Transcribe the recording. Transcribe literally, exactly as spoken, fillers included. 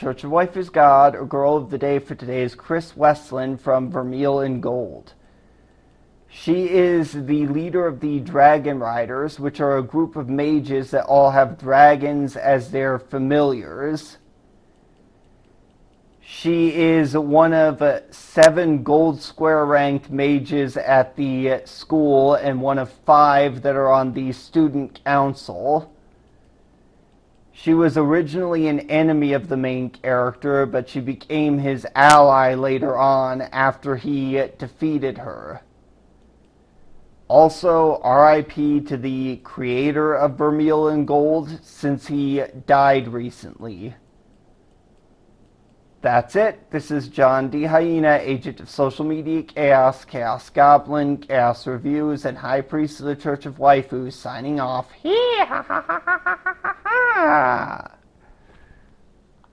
Church of Waifu's God, or Girl of the Day for today is Chris Westland from Vermeil in Gold. She is the leader of the Dragon Riders, which are a group of mages that all have dragons as their familiars. She is one of seven Gold Square ranked mages at the school and one of five that are on the student council. She was originally an enemy of the main character, but she became his ally later on after he defeated her. Also, R I P to the creator of Vermeil in Gold, since he died recently. That's it. This is John D. Hyena, agent of social media chaos, Chaos Goblin, Chaos Reviews, and High Priest of the Church of Waifu, signing off. Hee ha ha ha ha ha ha ha!